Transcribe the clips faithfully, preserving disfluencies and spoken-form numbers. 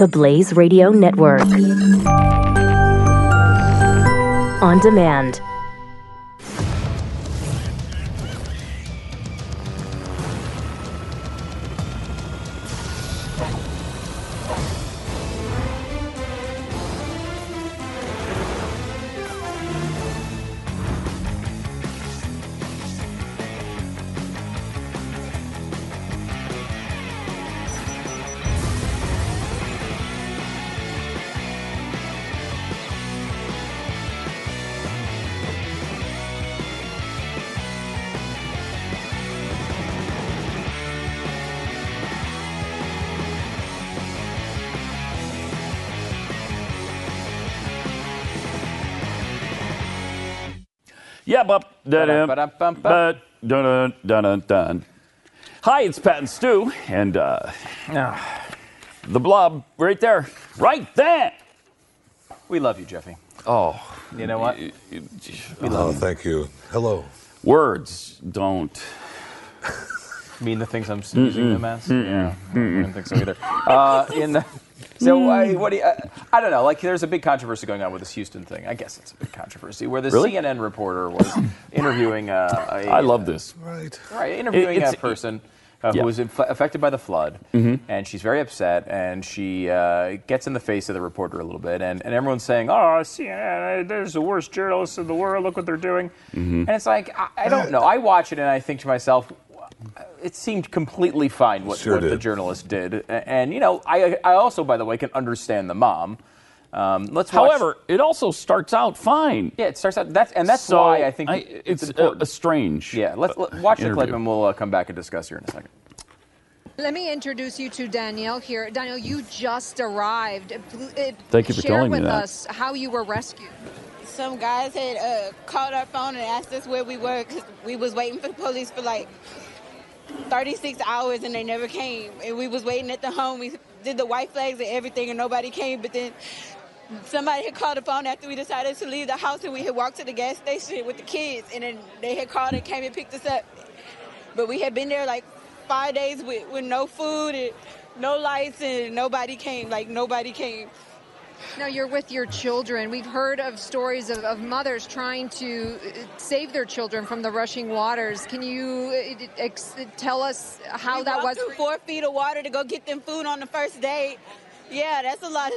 the Blaze Radio Network. On demand. Yeah, but dun dun dun dun. Hi, it's Pat and Stu, and uh, the blob right there, right there. We love you, Jeffy. Oh, you know what? We love oh, you. Thank you. Hello. Words don't mean the things I'm Mm-mm. using them as. Mm-mm. Yeah, Mm-mm. I don't think so either. Uh, in the, so uh, what do you, uh, I don't know. Like, there's a big controversy going on with this Houston thing. I guess it's a big controversy where the really? C N N reporter was interviewing. Uh, a, I love this. Right. Right. Interviewing it, a person. Uh, yeah. who was inf- affected by the flood, mm-hmm. and she's very upset, and she uh, gets in the face of the reporter a little bit, and, and everyone's saying, oh, C N N, there's the worst journalists in the world, look what they're doing. Mm-hmm. And it's like, I, I don't know. I watch it, and I think to myself, it seemed completely fine what, sure what the journalist did. And, and, you know, I, I also, by the way, can understand the mom. Um, let's watch. However, it also starts out fine. Yeah, it starts out, that's, and that's so why I think I, it's, it's important. A, a strange Yeah, let's let, watch interview. the clip, and we'll uh, come back and discuss here in a second. Let me introduce you to Danielle here. Danielle, you just arrived. Thank you for Share telling me with that. us how you were rescued. Some guys had uh, called our phone and asked us where we were because we was waiting for the police for like thirty-six hours and they never came. And we was waiting at the home. We did the white flags and everything and nobody came. But then somebody had called the phone after we decided to leave the house and we had walked to the gas station with the kids. And then they had called and came and picked us up. But we had been there like five days with, with no food and no lights and nobody came, like nobody came. Now you're with your children. We've heard of stories of, of mothers trying to save their children from the rushing waters. Can you ex- tell us how we that was? Through four feet of water to go get them food on the first day. Yeah, that's a lot of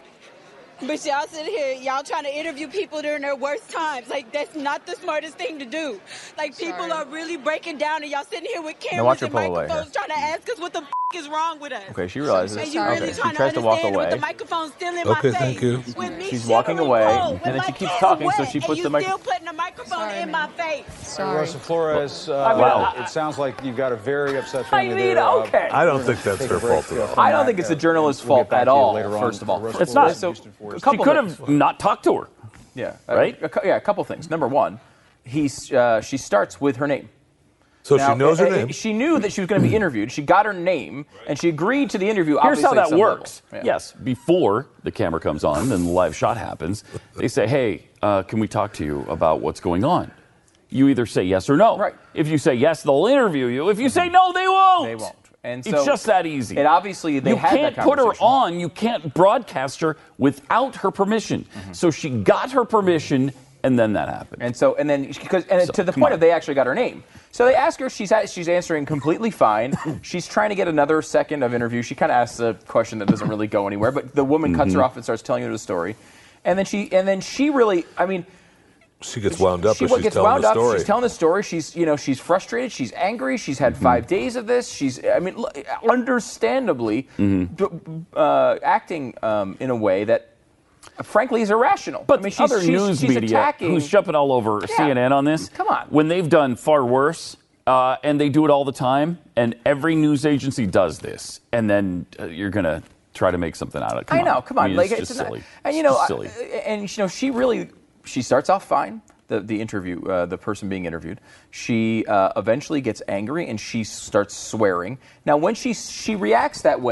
But y'all sit here, y'all trying to interview people during their worst times. Like, that's not the smartest thing to do. Like, people Sorry. are really breaking down, and y'all sitting here with Now watch cameras her and pull away, microphones yeah. trying to ask us what the f*** is wrong with us. Okay, she realizes. And you Sorry. really Okay, trying she tries to to walk understand away. with the microphone still in Okay, my thank face. you. With me She's walking shivering away, cold, and with then my she keeps kids talking, so wet, she puts and the mic- you still putting the microphone Sorry, in man. my face. Sorry. Rosa Flores, uh, Wow. it sounds like you've got a very upset I family mean, there. Uh, okay. I don't think that's take her a break, fault at uh, all. from I don't that. think it's the Uh, journalist's we'll fault get back at to you all, later on. first of all. Rosa It's not. Flores, Houston Forest. A She couple could things. have not talked to her. Yeah. uh, Right? A, cou- yeah, a couple things. Number one, he's uh, she starts with her name. So Now, she knows her uh, uh, name. She knew that she was going to be interviewed. She got her name, and she agreed to the interview. Here's how obviously, at that some works. level. Yeah. Yes, before the camera comes on and the live shot happens, they say, hey, uh, can we talk to you about what's going on? You either say yes or no. Right. If you say yes, they'll interview you. If you say no, they won't. They won't. And It's so just that easy. It obviously they you had can't that put her conversation. on. You can't broadcast her without her permission. Mm-hmm. So she got her permission, and then that happened. And so, and then, because, and So, to the come point on. of they actually got her name. So they ask her, she's at, she's answering completely fine. She's trying to get another second of interview. She kind of asks a question that doesn't really go anywhere, but the woman cuts Mm-hmm. her off and starts telling her the story. And then she, and then she really, I mean, She gets wound up she as she's gets telling wound the up. story. She's telling the story. She's, you know, she's frustrated. She's angry. She's had Mm-hmm. five days of this. She's, I mean, l- understandably Mm-hmm. d- uh, acting um, in a way that, frankly, is irrational. But I mean, she's, other she's, news she's media attacking. who's jumping all over Yeah. C N N on this, Come on. when they've done far worse, uh, and they do it all the time, and every news agency does this, and then uh, you're going to try to make something out of it. Come I know, on. come on, I mean, like it's just not- silly. And you It's know, just I- silly. and you know, she really she starts off fine. The the interview, uh, the person being interviewed, she uh, eventually gets angry and she starts swearing. Now, when she she reacts that way,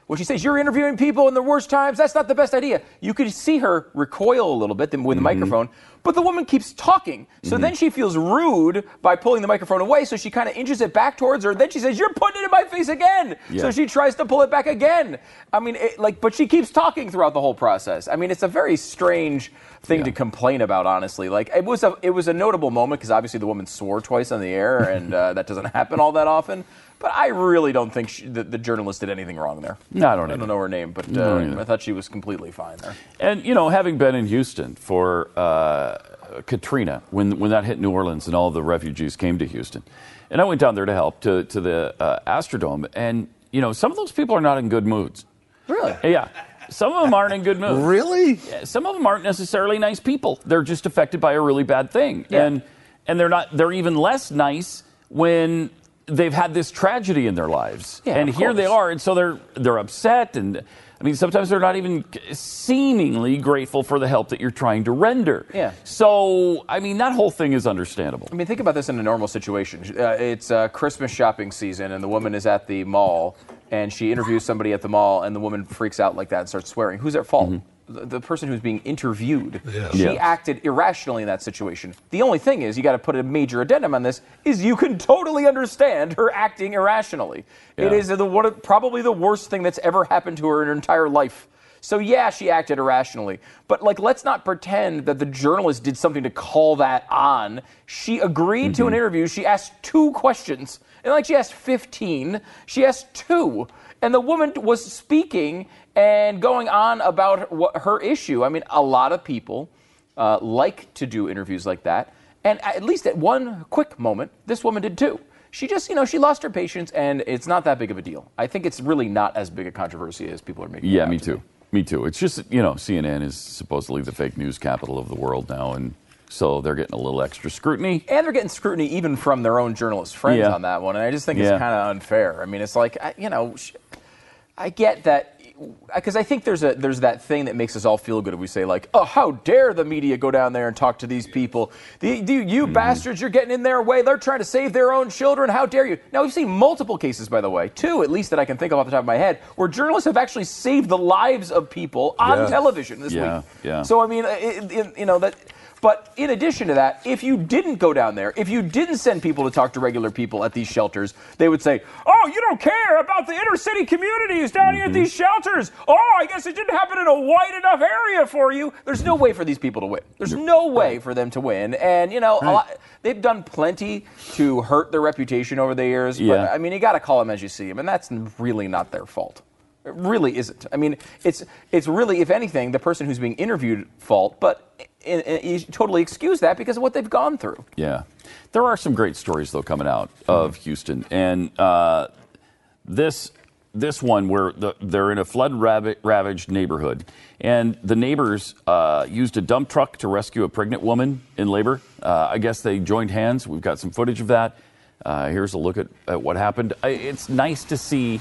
when she says, you're interviewing people in the worst times, that's not the best idea. You could see her recoil a little bit with the Mm-hmm. microphone, but the woman keeps talking. So Mhm. then she feels rude by pulling the microphone away, so she kind of inches it back towards her. Then she says, you're putting it in my face again. Yeah. So she tries to pull it back again. I mean, it, like, but she keeps talking throughout the whole process. I mean, it's a very strange thing Yeah. to complain about, honestly. Like, it was a, it was a notable moment because obviously the woman swore twice on the air, and uh, that doesn't happen all that often. But I really don't think she, the, the journalist did anything wrong there. No, I don't I either. don't know her name, but No, uh, either. I thought she was completely fine there. And, you know, having been in Houston for uh, Katrina, when when that hit New Orleans and all the refugees came to Houston, and I went down there to help to, to the uh, Astrodome, and, you know, some of those people are not in good moods. Really? Yeah. Some of them aren't in good moods. Really? Yeah, some of them aren't necessarily nice people. They're just affected by a really bad thing. Yeah. And and they're not they're even less nice when they've had this tragedy in their lives. Yeah, and of here they course. are, and so they're they're upset, and I mean sometimes they're not even seemingly grateful for the help that you're trying to render. Yeah. So I mean that whole thing is understandable. I mean, think about this in a normal situation. Uh, it's uh, Christmas shopping season, and the woman is at the mall, and she interviews somebody at the mall, and the woman freaks out like that and starts swearing. Who's at fault? The, the person who's being interviewed. Yeah. She Yeah. acted irrationally in that situation. The only thing is, you got to put a major addendum on this, is you can totally understand her acting irrationally. It Yeah. is the, one of, probably the worst thing that's ever happened to her in her entire life. So yeah, she acted irrationally. But like, let's not pretend that the journalist did something to call that on. She agreed to an interview. She asked two questions. And like she asked fifteen, she asked two. And the woman was speaking and going on about what her issue. I mean, a lot of people uh, like to do interviews like that. And at least at one quick moment, this woman did too. She just, you know, she lost her patience, and it's not that big of a deal. I think it's really not as big a controversy as people are making it Yeah, out me to too. be. Me too. It's just, you know, C N N is supposedly the fake news capital of the world now, and so they're getting a little extra scrutiny. And they're getting scrutiny even from their own journalist friends Yeah. on that one. And I just think Yeah. it's kind of unfair. I mean, it's like, I, you know, sh- I get that, because I think there's a there's that thing that makes us all feel good if we say, like, oh, how dare the media go down there and talk to these people? The, the, you Mm-hmm. bastards, you're getting in their way. They're trying to save their own children. How dare you? Now, we've seen multiple cases, by the way, two at least that I can think of off the top of my head, where journalists have actually saved the lives of people on Yeah. television this Yeah, week. yeah. So, I mean, it, it, you know, that... But in addition to that, if you didn't go down there, if you didn't send people to talk to regular people at these shelters, they would say, oh, you don't care about the inner city communities down here at these shelters. Oh, I guess it didn't happen in a wide enough area for you. There's no way for these people to win. There's no way for them to win. And, you know, a lot, they've done plenty to hurt their reputation over the years. But, Yeah. I mean, you got to call them as you see them. And that's really not their fault. It really isn't. I mean, it's it's really, if anything, the person who's being interviewed fault, but in, in, you totally excuse that because of what they've gone through. Yeah. There are some great stories, though, coming out of Houston. And uh, this this one where the, they're in a flood-ravaged neighborhood, and the neighbors uh, used a dump truck to rescue a pregnant woman in labor. Uh, I guess they joined hands. We've got some footage of that. Uh, here's a look at, at what happened. I, it's nice to see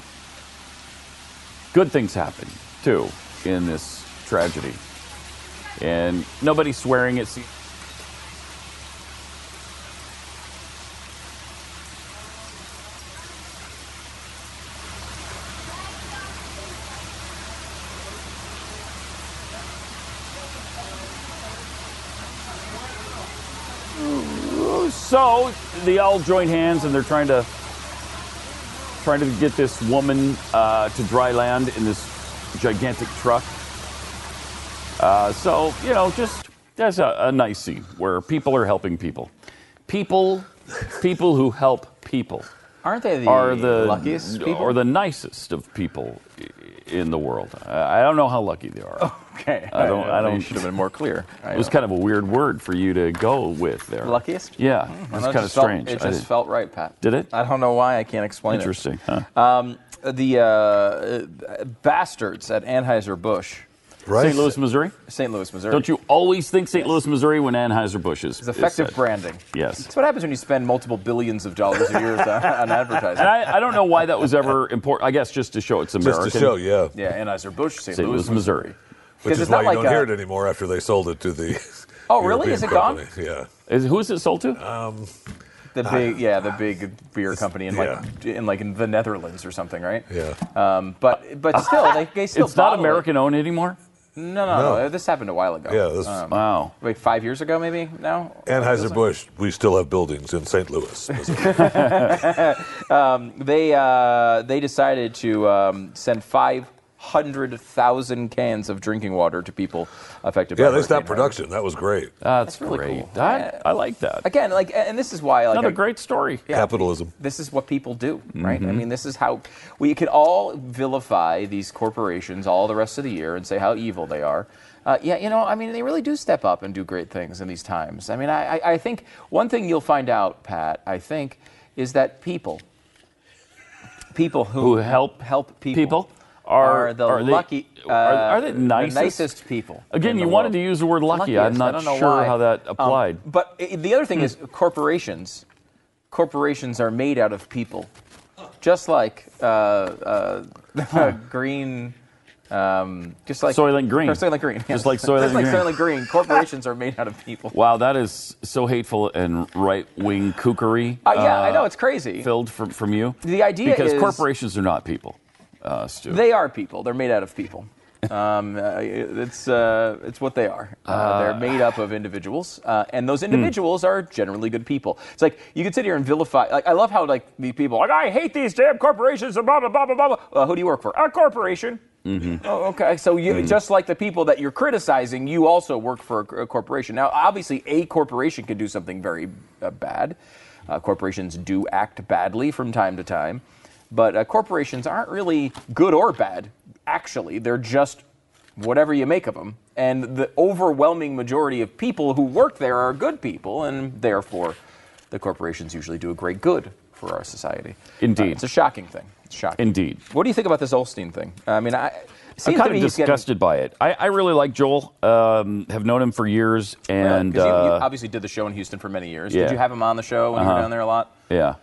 good things happen, too, in this tragedy. And nobody's swearing at... C- So they all joined hands, and they're trying to trying to get this woman uh, to dry land in this gigantic truck. Uh, so you know, just that's a, a nice scene where people are helping people. People, people who help people Aren't they the, are the luckiest people? or the nicest of people i- in the world. I I don't know how lucky they are. Okay. I don't- I don't- should have been more clear. It was kind of a weird word for you to go with there. Luckiest? Yeah, Well, it's that kind of just felt- strange. It I just did- felt right, Pat. Did it? I don't know why. I can't explain Interesting, huh? it. Um, the uh, bastards at Anheuser-Busch, Right? Saint Louis, Missouri? Saint Louis, Missouri. Don't you always think Saint Louis, Missouri when Anheuser-Busch is It's effective is said? branding. Yes. That's what happens when you spend multiple billions of dollars a year on on advertising. And I, I don't know why that was ever important. I guess just to show it's American. Just to show, yeah. Yeah, Anheuser-Busch, Saint Saint Louis, Louis, Missouri. Which Because is it's why not you like don't a- hear it anymore after they sold it to the. Oh, really? European Is it gone? company. Yeah. Is, who is it sold to? Um, The big, yeah, the big beer company in like yeah. in like in the Netherlands or something, right? Yeah. Um, but but still, they, they still. It's not bottle it. American owned anymore? No, no, No. no, This happened a while ago. Yeah, this- um, Wow. like five years ago, maybe now. Anheuser-Busch, we still have buildings in Saint Louis. um, they uh, they decided to um, send five hundred thousand cans of drinking water to people affected by Yeah, they stopped Hurricane Harvey. production. That was great. That's, That's really great. cool. That, I like that. Again, like, and this is why, like, Another I- great story. Yeah. Capitalism. This is what people do, right? Mm-hmm. I mean, this is how we can all vilify these corporations all the rest of the year and say how evil they are. Uh, yeah, you know, I mean, they really do step up and do great things in these times. I mean, I, I, I think one thing you'll find out, Pat, I think, is that people, people who, Who help help people, people are- are the are they- lucky, uh, are- are they the nicest? nicest people. Again, in the you wanted world. to use the word lucky. I'm Luckiest. not I don't know sure why. how that Um, applied. but i- the other thing is corporations. Corporations are made out of people, just like uh, uh, green. Um, just like Soylent Green. or Soylent Green. Just yes. like Soylent just like Green. Soylent Green. Corporations are made out of people. Wow, that is so hateful and right-wing kookery. Uh, yeah, I know, it's crazy. Filled from, from you. The idea because is- corporations are not people, uh, Stu. They are people. They're made out of people. Um, uh, it's uh, it's what they are. Uh, they're made up of individuals, uh, and those individuals are generally good people. It's like you could sit here and vilify. Like I love how like these people are like I hate these damn corporations and blah blah blah blah blah. Uh, who do you work for? A corporation. Mm-hmm. Oh, okay. So you Mm-hmm. just like the people that you're criticizing, you also work for a, a corporation. Now, obviously, a corporation can do something very uh, bad. Uh, corporations do act badly from time to time, but uh, corporations aren't really good or bad. Actually, they're just whatever you make of them. And the overwhelming majority of people who work there are good people, and therefore, the corporations usually do a great good for our society. Indeed. Uh, it's a shocking thing. It's shocking. Indeed. What do you think about this Osteen thing? I mean, I. I'm seems kind to me of he's getting- disgusted by it. I, I really like Joel. Um, have known him for years, Yeah, and 'cause you, you uh, obviously did the show in Houston for many years. yeah. Did you have him on the show when you Uh-huh. were down there a lot? yeah,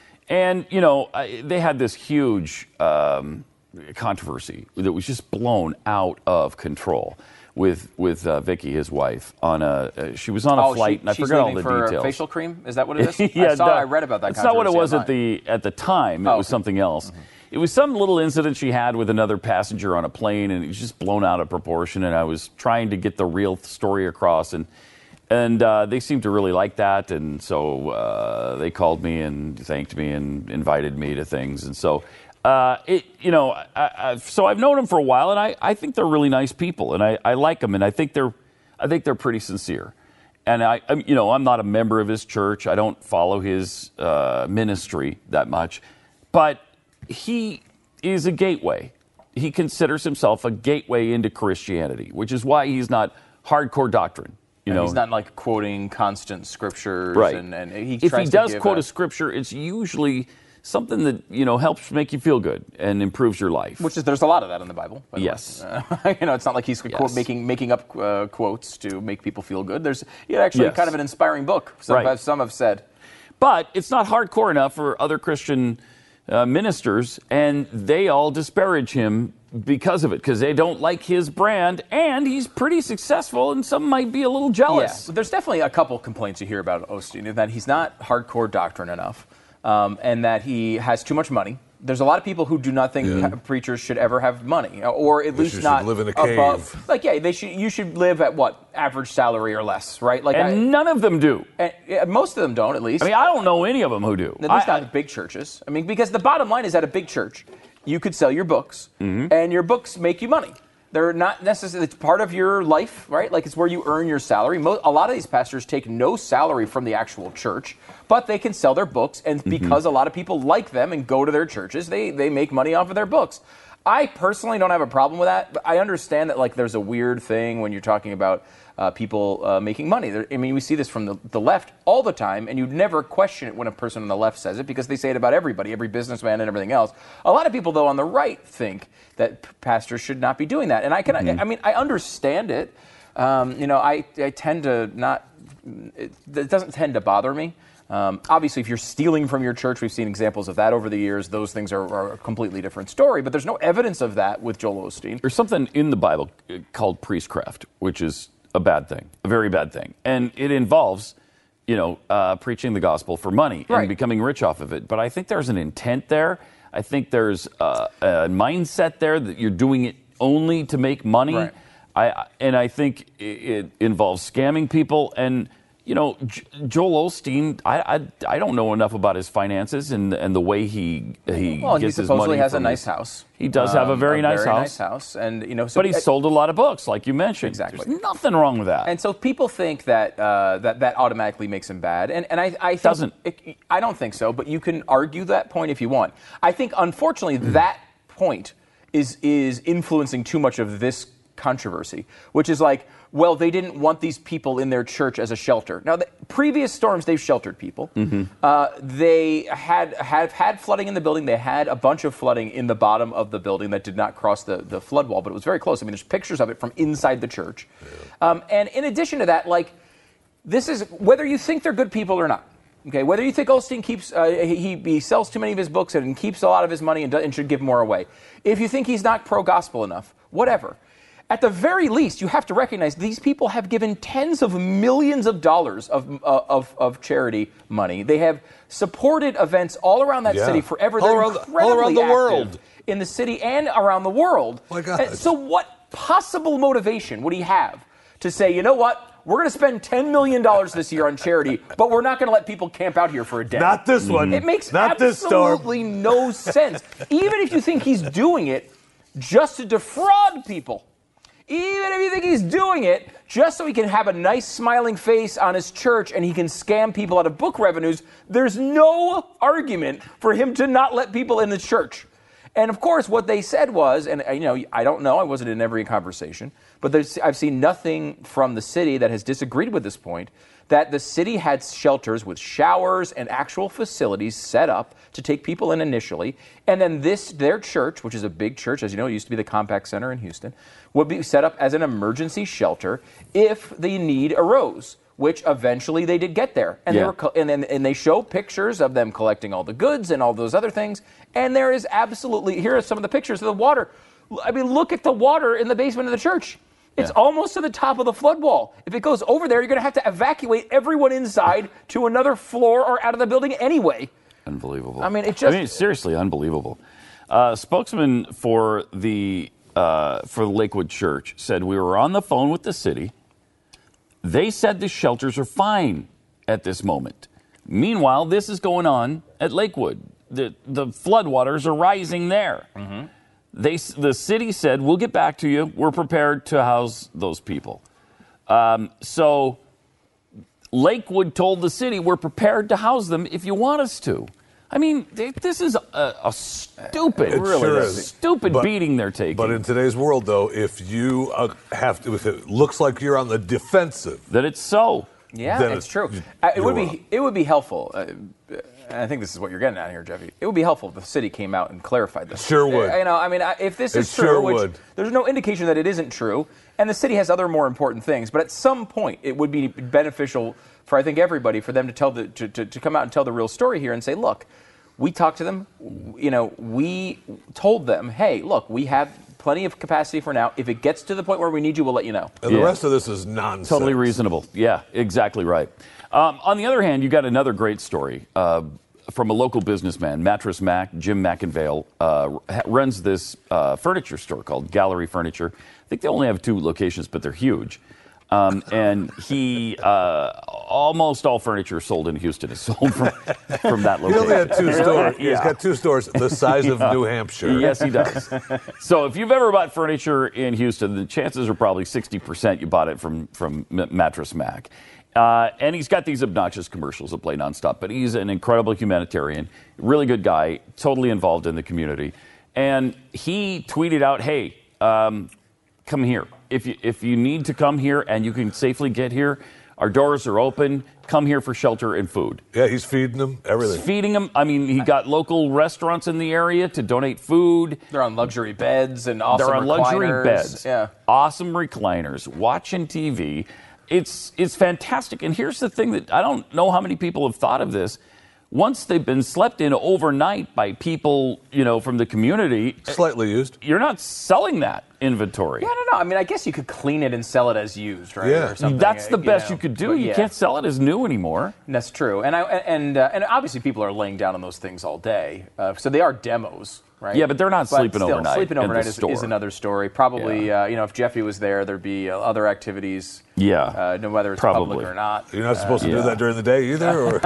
and you know I, they had this huge um, controversy that was just blown out of control with with uh, Vicky, his wife, on a uh, she was on a Oh, flight, she, and I she's forgot all leaving the for details. facial cream? Is that what it is? yeah, I saw. no, I read about that. That's not what it was controversy at the at the time. It Oh, was okay. something else. It was some little incident she had with another passenger on a plane, and it was just blown out of proportion. And I was trying to get the real story across, and and uh, they seemed to really like that, and so uh, they called me and thanked me and invited me to things, and so. Uh, it, you know, I, I, so I've known them for a while, and I, I think they're really nice people, and I, I like them, and I think they're, I think they're pretty sincere. And I, I'm, you know, I'm not a member of his church. I don't follow his uh, ministry that much, but he is a gateway. He considers himself a gateway into Christianity, which is why he's not hardcore doctrine. You And know, he's not like quoting constant scriptures. right. And, and he if tries he to does give quote a, a scripture, it's usually something that you know helps make you feel good and improves your life. which is there's a lot of that in the Bible. by the way. Yes. Uh, you know, it's not like he's quote, Yes. making making up uh, quotes to make people feel good. There's yeah, actually Yes. kind of an inspiring book. Some, Right. have, some have said. But it's not hardcore enough for other Christian uh, ministers, and they all disparage him because of it, because they don't like his brand, and he's pretty successful, and some might be a little jealous. Yeah, there's definitely a couple complaints you hear about Osteen, that he's not hardcore doctrine enough, um, and that he has too much money. There's a lot of people who do not think Yeah. preachers should ever have money, or at That least you should not live in a above. cave. Like, yeah, they should. You should live at what average salary or less, right? Like, I, And none of them do. and, yeah, most of them don't, at least. I mean, I don't know any of them who do. At least I- not the big churches. I mean, because the bottom line is at a big church, you could sell your books, Mm-hmm. and your books make you money. They're not necessarily, it's part of your life, right? Like, it's where you earn your salary. Mo- a lot of these pastors take no salary from the actual church, but they can sell their books, and because a lot of people like them and go to their churches, they, they make money off of their books. I personally don't have a problem with that, but I understand that, like, there's a weird thing when you're talking about uh, people uh, making money. There, I mean, we see this from the, the left all the time, and you'd never question it when a person on the left says it, because they say it about everybody, every businessman and everything else. A lot of people, though, on the right think that p- pastors should not be doing that. And I can, I mean, I understand it. Um, you know, I, I tend to not, it, it doesn't tend to bother me. Um, obviously, if you're stealing from your church, we've seen examples of that over the years. Those things are, are a completely different story, but there's no evidence of that with Joel Osteen. There's something in the Bible uh, called priestcraft, which is a bad thing, a very bad thing. And it involves you know, uh, preaching the gospel for money Right. and becoming rich off of it. But I think there's an intent there. I think there's uh, a mindset there that you're doing it only to make money. Right. I and I think it, it involves scamming people. And you know, J- Joel Osteen, I, I I don't know enough about his finances and and the way he he Well, he gets his supposedly money has a from nice his- house. He does have a Um, very nice very house. nice house, and you know, so But he sold a lot of books, like you mentioned. Exactly. There's nothing wrong with that. And so people think that uh, that that automatically makes him bad, and and I, I think Doesn't. It, I don't think so. But you can argue that point if you want. I think unfortunately Hmm. that point is is influencing too much of this controversy, which is like, well, they didn't want these people in their church as a shelter. Now, the previous storms, they've sheltered people. Mm-hmm. Uh, they had have had flooding in the building. They had a bunch of flooding in the bottom of the building that did not cross the, the flood wall, but it was very close. I mean, there's pictures of it from inside the church. Um, and in addition to that, like, this is whether you think they're good people or not. Okay, whether you think Osteen keeps uh, he, he sells too many of his books and keeps a lot of his money and, do, and should give more away. If you think he's not pro-gospel enough, whatever. At the very least, you have to recognize these people have given tens of millions of dollars of, uh, of, of charity money. They have supported events all around that Yeah. city forever. All They're around the- all incredibly around the active world. in the city and around the world. My God. And so what possible motivation would he have to say, you know what, we're going to spend ten million dollars this year on charity, but we're not going to let people camp out here for a day? Not this one. It makes Not this storm. absolutely no sense. Even if you think he's doing it just to defraud people. Even if you think he's doing it just so he can have a nice smiling face on his church and he can scam people out of book revenues, there's no argument for him to not let people in the church. And of course, what they said was, and uh, you know, I don't know, I wasn't in every conversation, but there's, I've seen nothing from the city that has disagreed with this point, that the city had shelters with showers and actual facilities set up to take people in initially, and then this, their church, which is a big church, as you know, it used to be the Compaq Center in Houston, would be set up as an emergency shelter if the need arose, which eventually they did get there. And Yeah. they were co- and, and, and they show pictures of them collecting all the goods and all those other things, and there is absolutely, here are some of the pictures of the water. I mean, look at the water in the basement of the church. It's Yeah. almost to the top of the flood wall. If it goes over there, you're going to have to evacuate everyone inside to another floor or out of the building anyway. Unbelievable. I mean, it just- I mean, seriously unbelievable. Uh, spokesman for the uh, for the Lakewood Church said we were on the phone with the city. They said the shelters are fine at this moment. Meanwhile, this is going on at Lakewood. The the floodwaters are rising there. Mm-hmm. They the city said we'll get back to you. We're prepared to house those people. Um, so. Lakewood told the city, we're prepared to house them if you want us to. I mean, they, this is a, a stupid, It really sure a is. stupid But- beating they're taking. But in today's world, though, if you uh, have to, if it looks like you're on the defensive, that it's so. Yeah, Then it's it- true. you- Uh, it would you're be wrong. it would be helpful. Uh, and I think this is what you're getting at here, Jeffy. It would be helpful if the city came out and clarified this. Sure would. Uh, You know, I mean, I- if this is It true, sure which would. there's no indication that it isn't true, and the city has other more important things. But at some point, it would be beneficial for I think everybody for them to tell the to, to, to come out and tell the real story here and say, look, we talked to them. You know, we told them, hey, look, we have plenty of capacity for now. If it gets to the point where we need you, we'll let you know. and Yeah. the rest of this is nonsense. Totally reasonable. Yeah, exactly right. Um, on the other hand, you got another great story uh, from a local businessman, Mattress Mac, Jim McInvale, uh, ha- runs this uh, furniture store called Gallery Furniture. I think they only have two locations, but they're huge. Um, and he, uh, almost all furniture sold in Houston is sold from, from that He location. only had two stores. He's Yeah. got two stores the size of New Hampshire. Yes, he does. So if you've ever bought furniture in Houston, the chances are probably sixty percent you bought it from, from M- Mattress Mac. Uh, and he's got these obnoxious commercials that play nonstop, but he's an incredible humanitarian, really good guy, totally involved in the community. And he tweeted out, hey, um, come here. If you, if you need to come here and you can safely get here, our doors are open. Come here for shelter and food. Yeah, he's feeding them everything. He's feeding them. I mean, he got local restaurants in the area to donate food. They're on luxury beds and awesome They're on luxury recliners. beds. Yeah. Awesome recliners. Watching T V. It's it's fantastic. And here's the thing that I don't know how many people have thought of this. once they've been slept in overnight by people, you know, from the community, Slightly used. you're not selling that inventory. Yeah, I don't know. I mean, I guess you could clean it and sell it as used, right? Yeah. Or something, That's the uh, best know. you could do. But You yeah. can't sell it as new anymore. That's true, and I and uh, and obviously people are laying down on those things all day, uh, so they are demos, right? Yeah, but they're not sleeping still, overnight Sleeping at the overnight is, store. is another story. Probably, Yeah. uh, you know, if Jeffy was there, there'd be uh, other activities. Yeah, uh, no, whether it's probably. public or not. You're not supposed to yeah. do that during the day either? Or?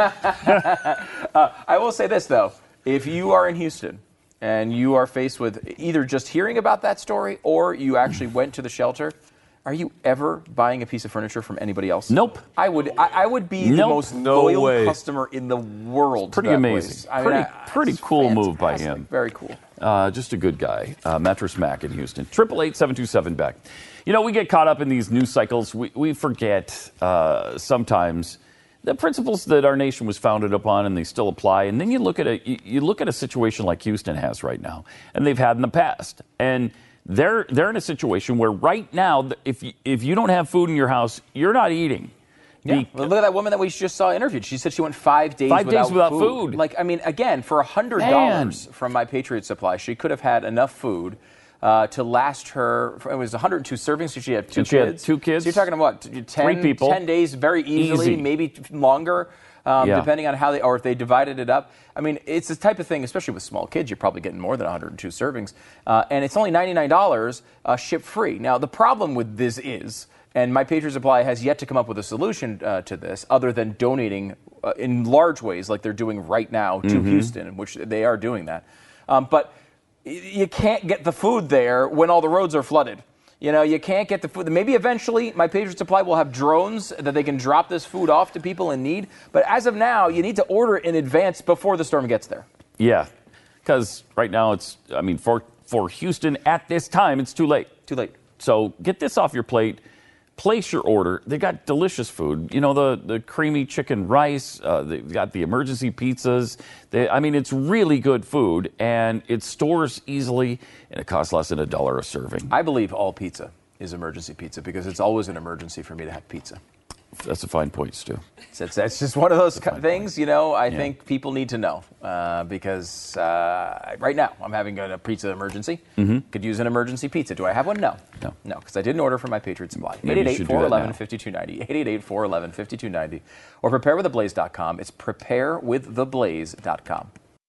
uh, I will say this though: if you are in Houston and you are faced with either just hearing about that story or you actually went to the shelter. Are you ever buying a piece of furniture from anybody else? Nope. I would. I, I would be the Nope. most No loyal way. customer in the world. to Pretty that amazing. place. I mean, Pretty- I- pretty it's cool move by fantastic. him. Very cool. Uh, just a good guy. Uh, Mattress Mac in Houston. triple eight seven two seven Beck. You know, we get caught up in these news cycles. We, we forget uh, sometimes the principles that our nation was founded upon, and they still apply. And then you look at a you, you look at a situation like Houston has right now, and they've had in the past, and they're they're in a situation where right now, if you, if you don't have food in your house, you're not eating. Yeah. Be- Well, look at that woman that we just saw interviewed. She said she went five days Five without days without food. food. Like, I mean, again, for one hundred dollars from My Patriot Supply, she could have had enough food uh, to last her. It was one hundred two servings, so she had two And she had kids. two kids. So you're talking about what, ten, Three people. ten days very easily, Easy. maybe longer. Um, Yeah. Depending on how they, or if they divided it up. I mean, it's the type of thing, especially with small kids, you're probably getting more than one hundred two servings. Uh, and it's only ninety-nine dollars uh, ship free. Now, the problem with this is, and My Patriot Supply has yet to come up with a solution uh, to this other than donating uh, in large ways like they're doing right now to Mm-hmm. Houston, which they are doing that. Um, but y- you can't get the food there when all the roads are flooded. You know, you can't get the food. Maybe eventually My Patriot Supply will have drones that they can drop this food off to people in need. But as of now, you need to order it in advance before the storm gets there. Yeah, because right now it's, I mean, for, for Houston at this time, it's too late. Too late. So get this off your plate. Place your order. They got delicious food. You know, the, the creamy chicken rice. Uh, they've got the emergency pizzas. They, I mean, it's really good food, and it stores easily, and it costs less than a dollar a serving. I believe all pizza is emergency pizza because it's always an emergency for me to have pizza. That's a fine point, Stu. It's, it's just one of those fine things, you know, I Yeah. think people need to know uh, because uh, right now I'm having a, a pizza emergency. Mm-hmm. Could use an emergency pizza. Do I have one? No. No. No, because I didn't order from My Patriot Supply. Maybe you eight eight eight, should do four that one one, now. five two nine zero. eight eight eight, four one one, five two nine zero. Or prepare with the blaze dot com. It's prepare with the blaze dot com.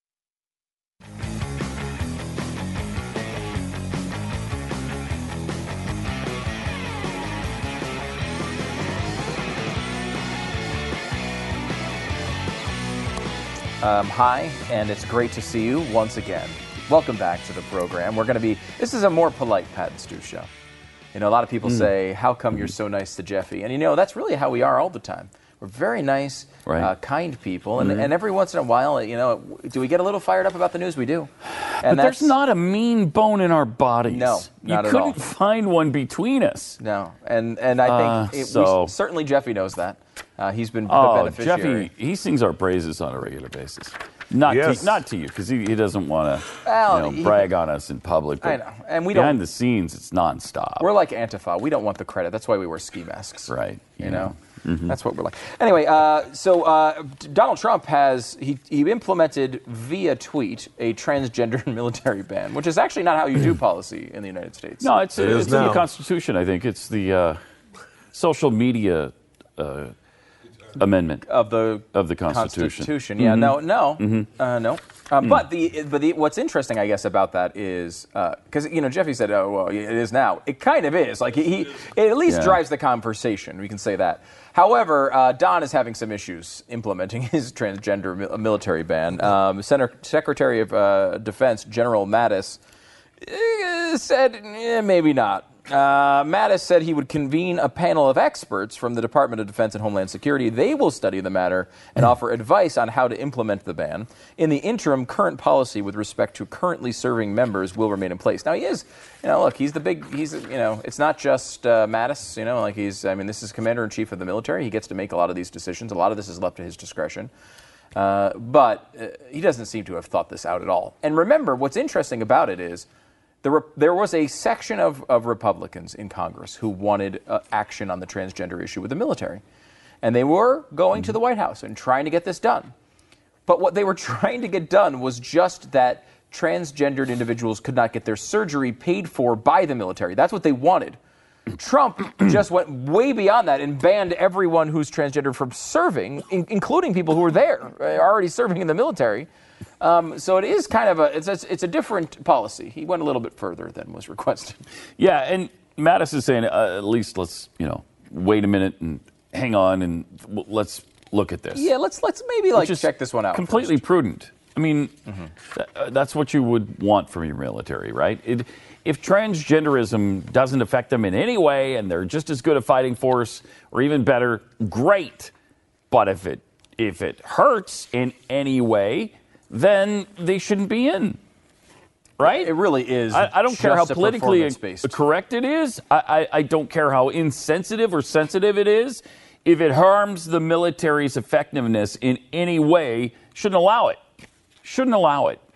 Um, hi, and it's great to see you once again. Welcome back to the program. We're going to be, this is a more polite Pat and Stu show. You know, a lot of people say, how come you're so nice to Jeffy? And you know, that's really how we are all the time. We're very nice, Right. uh, kind people. And, and every once in a while, you know, do we get a little fired up about the news? We do. And But there's not a mean bone in our bodies. No, not you at couldn't all. find one between us. No, and and I think Uh, it, so- we, certainly Jeffy knows that. Uh, he's been the Oh, beneficiary. Jeffy, he sings our praises on a regular basis. Not Yes. to, not to you, because he, he doesn't want to Well, you know, he- brag on us in public. But I know, and we behind don't- the scenes, it's nonstop. We're like Antifa. We don't want the credit. That's why we wear ski masks. Right, You yeah. know? That's what we're like. Anyway, uh, so uh, Donald Trump has, he, he implemented via tweet a transgender military ban, which is actually not how you do policy in the United States. no, it's, It is it's in the now. Constitution, I think. It's the uh, social media uh, amendment. Of the, Of the Constitution. Constitution. Yeah, no, no, uh, no. Uh, But the but the what's interesting, I guess, about that is because you know Jeffy said, "Oh, well, it is now." It kind of is. Like he, he it at least Yeah. drives the conversation. We can say that. However, uh, Don is having some issues implementing his transgender mi- military ban. Um, Senator, Secretary of uh, Defense General Mattis uh, said, eh, maybe not. Uh, Mattis said he would convene a panel of experts from the Department of Defense and Homeland Security. They will study the matter and offer advice on how to implement the ban. In the interim, current policy with respect to currently serving members will remain in place. Now, he is, you know, look, he's the big, he's, you know, it's not just uh, Mattis, you know, like he's, I mean, this is Commander-in-Chief of the military. He gets to make a lot of these decisions. A lot of this is left to his discretion. Uh, but uh, he doesn't seem to have thought this out at all. And remember, what's interesting about it is, There, were, there was a section of, of Republicans in Congress who wanted uh, action on the transgender issue with the military. And they were going to the White House and trying to get this done. But what they were trying to get done was just that transgendered individuals could not get their surgery paid for by the military. That's what they wanted. Trump just went way beyond that and banned everyone who's transgender from serving, in, including people who are there, uh, already serving in the military. Um, so it is kind of a it's, a it's a different policy. He went a little bit further than was requested. Yeah, and Mattis is saying uh, at least let's you know wait a minute and hang on and w- let's look at this. Yeah, let's let's maybe like Which is check this one out. Completely first. prudent. I mean, mm-hmm. th- uh, that's what you would want from your military, right? It, if transgenderism doesn't affect them in any way and they're just as good a fighting force or even better, great. But if it if it hurts in any way, then they shouldn't be in. Right? It really is. I, I don't care how just a politically performance-based. correct it is. I, I, I don't care how insensitive or sensitive it is. If it harms the military's effectiveness in any way, shouldn't allow it. Shouldn't allow it.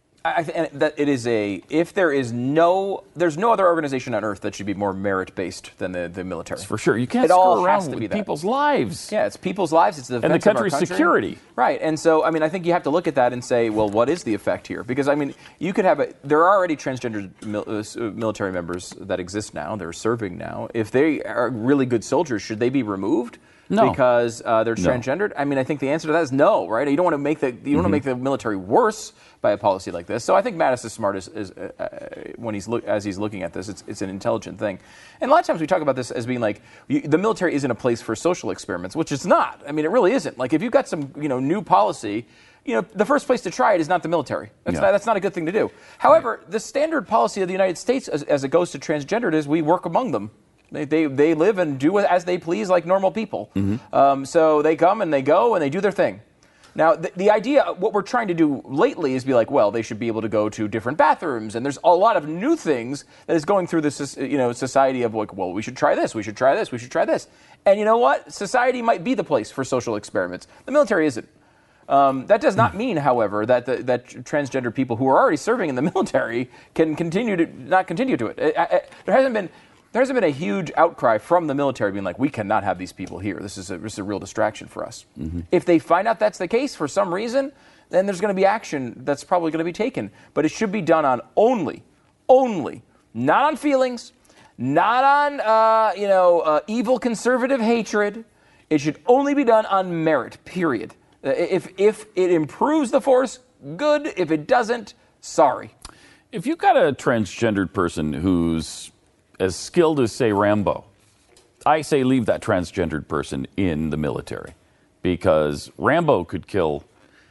I th- and that it is a if there is no there's no other organization on earth that should be more merit based than the, the military. For sure, you can't it screw all around has to with be that. people's lives. Yeah, it's people's lives. It's the and the defense of our country's country. security. Right, and so I mean, I think you have to look at that and say, well, what is the effect here? Because I mean, you could have a there are already transgender mil- uh, military members that exist now. They're serving now. If they are really good soldiers, should they be removed? No. Because uh, they're No. transgendered? I mean, I think the answer to that is no, right? You don't want to make the you don't Mm-hmm. want to make the military worse by a policy like this. So I think Mattis is smart as, as, uh, uh, when he's look, as he's looking at this. It's, it's an intelligent thing. And a lot of times we talk about this as being like you, the military isn't a place for social experiments, which it's not. I mean, it really isn't. Like if you've got some you know new policy, you know the first place to try it is not the military. That's Yeah. not that's not a good thing to do. However, the standard policy of the United States as, as it goes to transgendered is we work among them. They, they they live and do as they please like normal people. Mm-hmm. Um, so they come and they go and they do their thing. Now, the, the idea, what we're trying to do lately is be like, well, they should be able to go to different bathrooms. And there's a lot of new things that is going through this you know, society of like, well, we should try this, we should try this, we should try this. And you know what? Society might be the place for social experiments. The military isn't. Um, that does not mean, however, that the, that transgender people who are already serving in the military can continue to not continue to it. It- it- There hasn't been there hasn't been a huge outcry from the military being like, we cannot have these people here. This is a, this is a real distraction for us. Mm-hmm. If they find out that's the case for some reason, then there's going to be action that's probably going to be taken. But it should be done on only, only, not on feelings, not on uh, you know uh, evil conservative hatred. It should only be done on merit. Period. Uh, If if it improves the force, good. If it doesn't, sorry. If you've got a transgendered person who's as skilled as, say, Rambo, I say leave that transgendered person in the military because Rambo could kill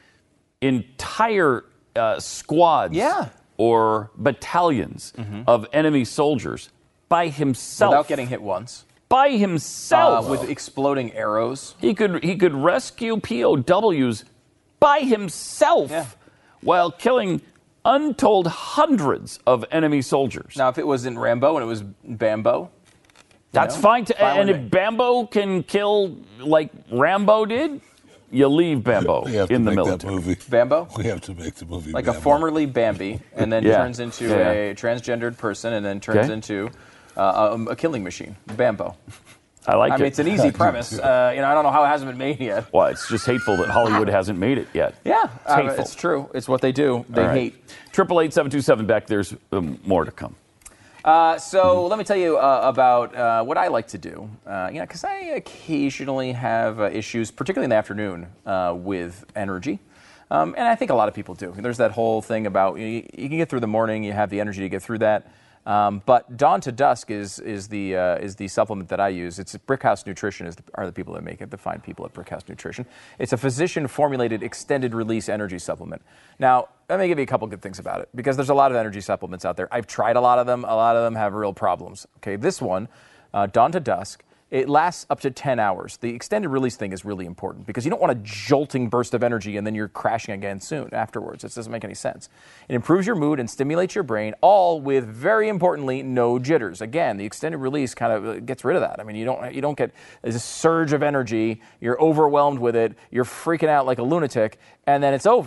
entire uh, squads Yeah. or battalions of enemy soldiers by himself. Without getting hit once. by Uh, himself. with exploding arrows. He could he could rescue P O Ws by himself Yeah. while killing untold hundreds of enemy soldiers. Now, if it was in Rambo and it was Bambo, That's know, fine. To, fine and with if me. Bambo can kill like Rambo did, you leave Bambo We have to in the make military. that movie. Bambo, We have to make the movie. like a Bambo. formerly Bambi, and then Yeah. turns into Yeah. a transgendered person, and then turns Okay. into uh, a, a killing machine. Bambo. I like I mean, it. it's an easy premise. Uh, you know, I don't know how it hasn't been made yet. well, it's just hateful that Hollywood hasn't made it yet. Yeah, It's uh, hateful. it's true. It's what they do. They All right. hate. Triple eight seven two seven Beck. There's um, more to come. Uh, so let me tell you uh, about uh, what I like to do. Uh, you know, because I occasionally have uh, issues, particularly in the afternoon, uh, with energy. Um, and I think a lot of people do. There's that whole thing about you, you can get through the morning, you have the energy to get through that. Um, but Dawn to Dusk is is the uh, is the supplement that I use. It's Brickhouse Nutrition is the, are the people that make it. The fine people at Brickhouse Nutrition. It's a physician formulated extended release energy supplement. Now, let me give you a couple good things about it because there's a lot of energy supplements out there. I've tried a lot of them. A lot of them have real problems. Okay, this one, uh, Dawn to Dusk. It lasts up to ten hours. The extended release thing is really important because you don't want a jolting burst of energy and then you're crashing again soon afterwards. It doesn't make any sense. It improves your mood and stimulates your brain, all with, very importantly, no jitters. Again, the extended release kind of gets rid of that. I mean, you don't you don't get this surge of energy. You're overwhelmed with it. You're freaking out like a lunatic, and then it's over.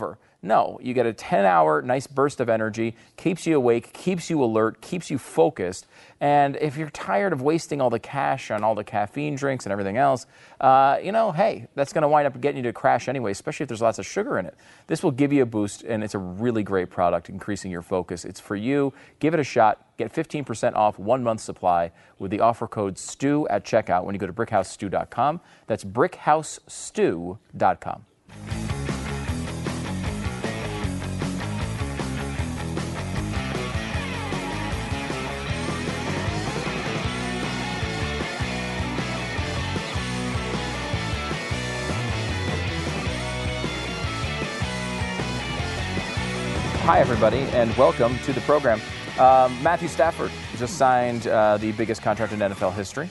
No, you get a ten-hour nice burst of energy, keeps you awake, keeps you alert, keeps you focused. And if you're tired of wasting all the cash on all the caffeine drinks and everything else, uh, you know, hey, that's going to wind up getting you to crash anyway, especially if there's lots of sugar in it. This will give you a boost, and it's a really great product, increasing your focus. It's for you. Give it a shot. Get fifteen percent off one month supply with the offer code STEW at checkout when you go to brick house stew dot com. That's brick house stew dot com. Hi, everybody, and welcome to the program. Um, Matthew Stafford just signed uh, the biggest contract in N F L history.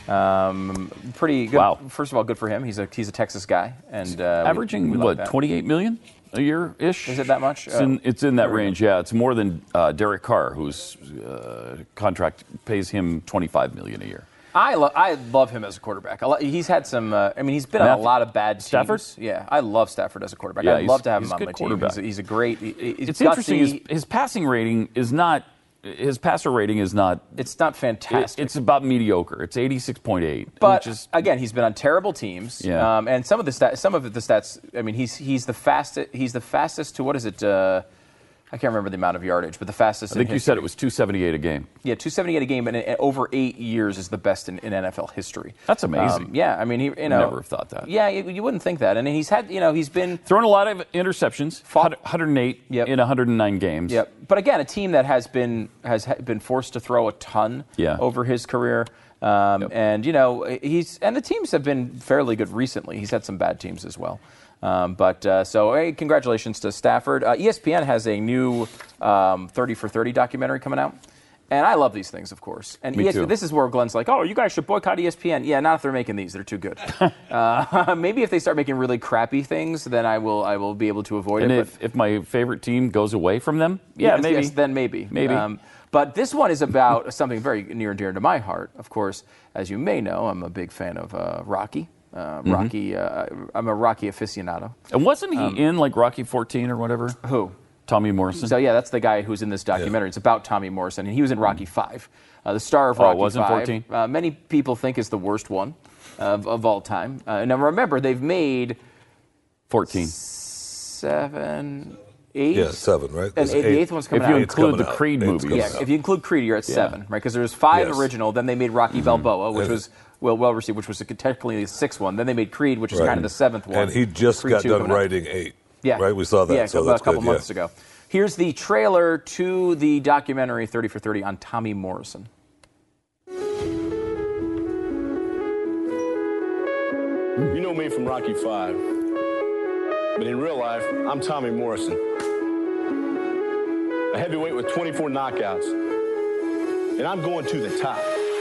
Um, pretty good. Wow. First of all, good for him. He's a he's a Texas guy, and uh, averaging we, we what like twenty-eight million a year ish. Is it that much? It's in, uh, it's in that range. Yeah, it's more than uh, Derek Carr, whose uh, contract pays him twenty-five million a year. I love I love him as a quarterback. I lo- he's had some. Uh, I mean, he's been on Matthew, a lot of bad teams. Stafford? Yeah, I love Stafford as a quarterback. Yeah, I'd he's- love to have he's him a on good my team. quarterback. He's a, he's a great. He, he's It's interesting. His, gutsy. his passing rating is not. His passer rating is not. It's not It, fantastic. it's about mediocre. It's eighty-six point eight. But which is, again, he's been on terrible teams. Yeah. Um, and some of the stats, some of the stats. I mean, he's he's the fastest. He's the fastest to what is it? Uh, I can't remember the amount of yardage, but the fastest. I think in you said history. it was two seventy-eight a game. Yeah, two seventy-eight a game, and, and over eight years is the best in, in N F L history. That's amazing. Um, yeah, I mean, he, you know, Never have thought that. Yeah, you, you wouldn't think that, and he's had, you know, he's been. Thrown a lot of interceptions. Fought- one hundred eight Yep. in one hundred nine games. Yeah, but again, a team that has been has ha- been forced to throw a ton Yeah. over his career, um, Yep. and you know he's and the teams have been fairly good recently. He's had some bad teams as well, um, but uh, so hey, congratulations to Stafford. Uh, E S P N has a new um, thirty for thirty documentary coming out. And I love these things, of course. And Me E S P N, too. this is where Glenn's like, oh, you guys should boycott E S P N. Yeah, not if they're making these. They're too good. uh, maybe if they start making really crappy things, then I will I will be able to avoid And it. if, if my favorite team goes away from them, yeah, Yes, maybe. yes, then maybe. Maybe. Um, but this one is about something very near and dear to my heart. Of course, as you may know, I'm a big fan of uh, Rocky. Uh, Mm-hmm. Rocky. Uh, I'm a Rocky aficionado. And wasn't he Um, in like Rocky fourteen or whatever? Who? Tommy Morrison. So yeah, that's the guy who's in this documentary. It's about Tommy Morrison, and he was in Rocky Five, uh, the star of Oh, it Rocky wasn't Five. fourteen? Uh, many people think is the worst one of, of all time. Uh, now remember, they've made fourteen. seven, eight. Yeah, seven, right? And There's eight, the eight. eighth one's coming If you out. Eight's include coming the out. Creed Eight's movies. coming Yeah, out. if you include Creed, you're at Yeah. seven, right? Because there's five Yes. original. Then they made Rocky Balboa, which And- was well well received, which was technically the sixth one. Then they made Creed, which is Right. kind of the seventh one. And he just Creed got two done coming out. writing eight. Yeah, Right? We saw that. Yeah, so about that's a couple good, months yeah. ago. Here's the trailer to the documentary thirty for thirty on Tommy Morrison. You know me from Rocky Five, but in real life, I'm Tommy Morrison, a heavyweight with twenty-four knockouts, and I'm going to the top.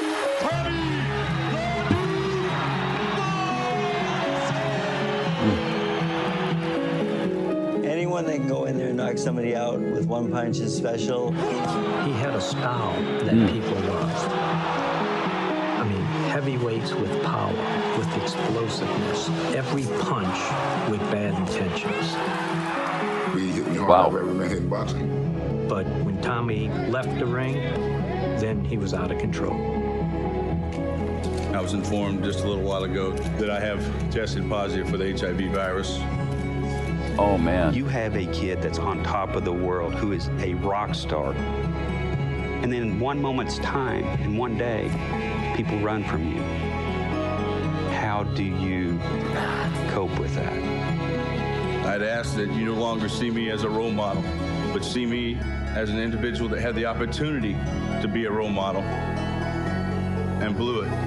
Anyone that can go in there and knock somebody out with one punch is special. He had a style that people loved. I mean, heavyweights with power, with explosiveness, every punch with bad intentions. We hit me hard. Wow. I've ever been hit in boxing. But when Tommy left the ring, then he was out of control. I was informed just a little while ago that I have tested positive for the H I V virus. Oh, man. You have a kid that's on top of the world who is a rock star. And then in one moment's time, in one day, people run from you. How do you cope with that? I'd ask that you no longer see me as a role model, but see me as an individual that had the opportunity to be a role model and blew it.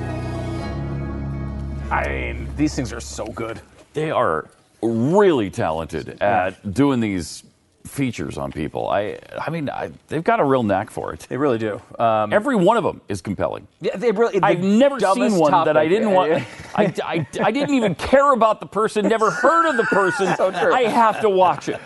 I mean, these things are so good. They are really talented at doing these features on people. I, I mean, I, they've got a real knack for it. They really do. Um, Every one of them is compelling. yeah, they really. the I've never seen dumbest one that I topic. didn't want. I, I, I didn't even care about the person, never heard of the person. So true. I have to watch it.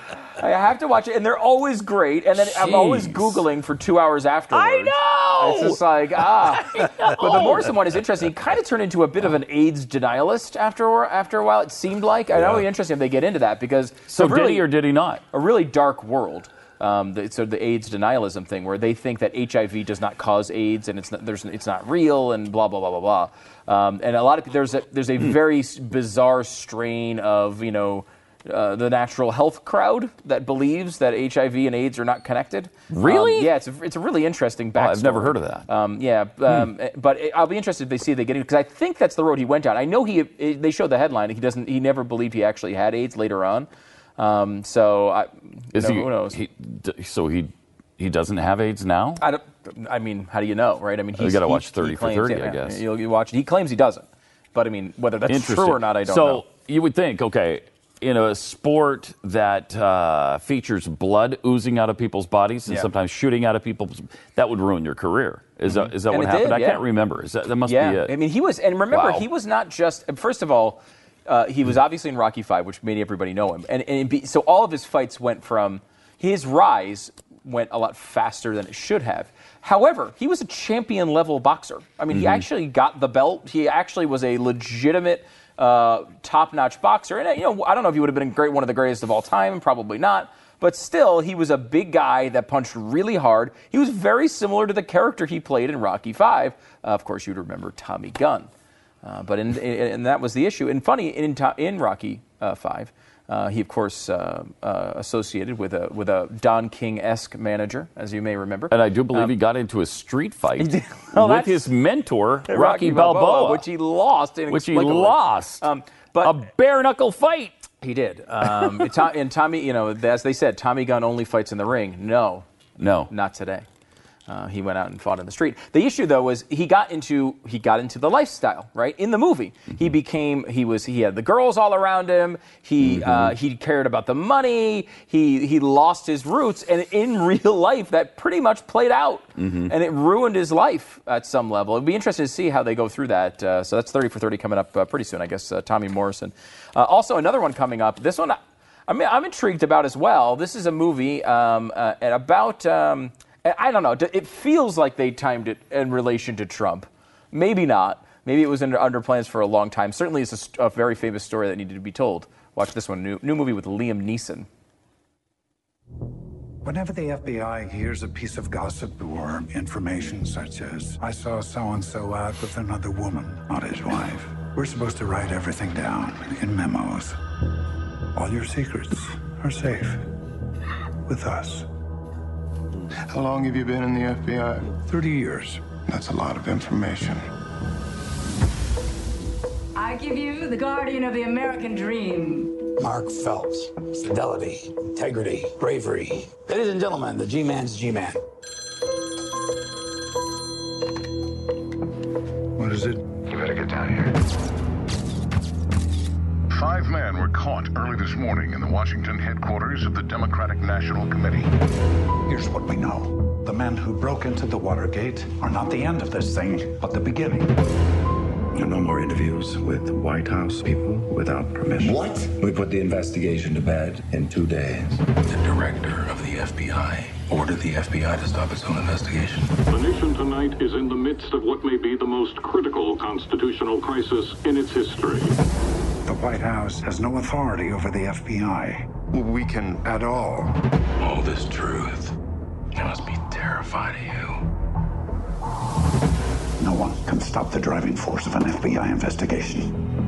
I have to watch it, and they're always great. And then Jeez. I'm always Googling for two hours afterwards. I know! It's just like, ah. But the Morrison one is interesting. He kind of turned into a bit of an AIDS denialist after, after a while, it seemed like. I know it'd be interesting if they get into that, because... So really, did he or did he not? A really dark world. Um, the, so the AIDS denialism thing, where they think that H I V does not cause AIDS and it's not, there's, it's not real and blah blah blah blah blah. Um, and a lot of there's a there's a mm. very bizarre strain of you know uh, the natural health crowd that believes that H I V and AIDS are not connected. Really? Um, yeah, it's a, it's a really interesting backstory. Oh, I've never heard of that. Um, yeah, um, hmm. but it, I'll be interested if they see if they get it, because I think that's the road he went down. I know he it, they showed the headline. He doesn't. He never believed he actually had AIDS later on. Um, so I, Is know, he, who knows? He, so he he doesn't have AIDS now? I don't. I mean, how do you know, right? I mean, he's, you got to watch he, thirty he for claims, thirty, yeah, I guess. You'll, you watch. He claims he doesn't, but I mean, whether that's true or not, I don't so, know. So you would think, okay, in a sport that uh, features blood oozing out of people's bodies and Yeah. sometimes shooting out of people's, that would ruin your career. Is Mm-hmm. that is that And what it happened? did, I yeah. can't remember. Is that that must yeah, be it? I mean, he was, and remember, Wow. he was not just. First of all, uh, he was obviously in Rocky Five, which made everybody know him, and, and it be, so all of his fights went from his rise went a lot faster than it should have. However, he was a champion level boxer. I mean, mm-hmm. he actually got the belt. He actually was a legitimate uh, top-notch boxer. And you know, I don't know if he would have been great, one of the greatest of all time. Probably not. But still, he was a big guy that punched really hard. He was very similar to the character he played in Rocky Five. Uh, of course, you'd remember Tommy Gunn. Uh, but in, in, and that was the issue. And funny, in, in Rocky uh, Five, uh, he of course uh, uh, associated with a with a Don King-esque manager, as you may remember. And I do believe um, he got into a street fight well, with his mentor, Rocky, Rocky Balboa, Balboa, which he lost inexplicably. Which he lost. Um, but a bare knuckle fight. He did. Um, and Tommy, you know, as they said, Tommy Gunn only fights in the ring. No, no, not today. Uh, he went out and fought in the street. The issue, though, was he got into he got into the lifestyle. Right in the movie, mm-hmm. he became he was he had the girls all around him. He mm-hmm. uh, he cared about the money. He he lost his roots, and in real life, that pretty much played out, mm-hmm. and it ruined his life at some level. It'd be interesting to see how they go through that. Uh, so that's thirty for thirty coming up uh, pretty soon, I guess. Uh, Tommy Morrison. Uh, also, another one coming up. This one, I mean, I'm intrigued about as well. This is a movie um, uh, about. Um, I don't know. It feels like they timed it in relation to Trump. Maybe not. Maybe it was under, under plans for a long time. Certainly it's a, a very famous story that needed to be told. Watch this one. New, new movie with Liam Neeson. Whenever the F B I hears a piece of gossip or information such as, I saw so-and-so out with another woman, not his wife, we're supposed to write everything down in memos. All your secrets are safe with us. How long have you been in the F B I? thirty years. That's a lot of information. I give you the guardian of the American dream. Mark Phelps. Fidelity, integrity, bravery. Ladies and gentlemen, the G-Man's G-Man. What is it? You better get down here. Five men were caught early this morning in the Washington headquarters of the Democratic National Committee. Here's what we know. The men who broke into the Watergate are not the end of this thing, but the beginning. There are no more interviews with White House people without permission. What? We put the investigation to bed in two days. The director of the F B I ordered the F B I to stop its own investigation. The nation tonight is in the midst of what may be the most critical constitutional crisis in its history. The White House has no authority over the F B I. We can... At all. All this truth, it must be terrifying to you. No one can stop the driving force of an F B I investigation.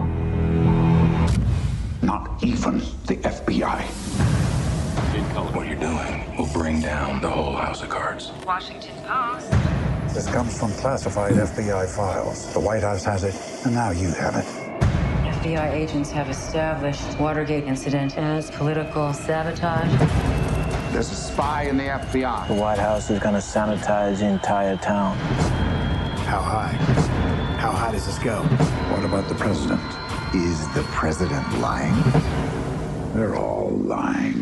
Not even the F B I. What you're doing will bring down the whole house of cards. Washington Post. This comes from classified F B I files. The White House has it, and now you have it. F B I agents have established Watergate incident as political sabotage. There's a spy in the F B I. The White House is going to sanitize the entire town. How high? How high does this go? What about the president? Is the president lying? They're all lying.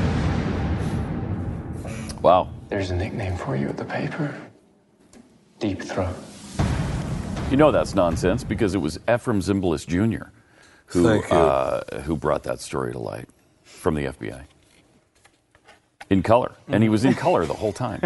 Wow. There's a nickname for you at the paper. Deep Throat. You know that's nonsense because it was Ephraim Zimbalist Junior who Thank you. Uh, who brought that story to light from the F B I. In color. And he was in color the whole time.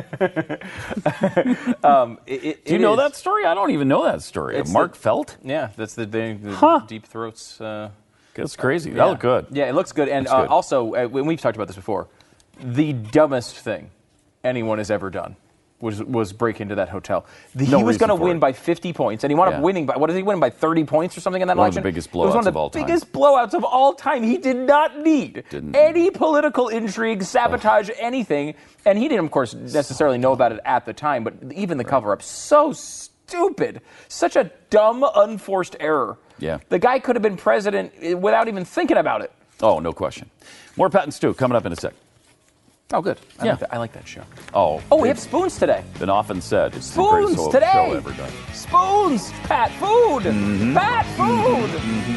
um, it, it, Do you it know is. that story? I don't even know that story. It's Mark the- Felt? Yeah, that's the, the, the Huh. Deep Throats. Uh, That's crazy. That yeah. looked good. Yeah, it looks good. And Looks uh, good. also, uh, when we've talked about this before, the dumbest thing anyone has ever done was was break into that hotel. The, No he was reason going to for win it. by fifty points, and he wound Yeah. up winning by, what did he win by thirty points or something in that One of the election? biggest It was blowouts one of the of all time. biggest blowouts of all time. He did not need Didn't. any political intrigue, sabotage, anything. And he didn't, of course, necessarily know about it at the time, but even the cover-up, so stupid. Such a dumb, unforced error. Yeah. The guy could have been president without even thinking about it. Oh, no question. More Pat and Stu coming up in a sec. Oh, good. I, Yeah. like, that. I like that show. Oh, Oh, we have spoons today. been often said it's the greatest Spoons show, today. show ever done. Spoons, Pat, food. Mm-hmm. Pat, food.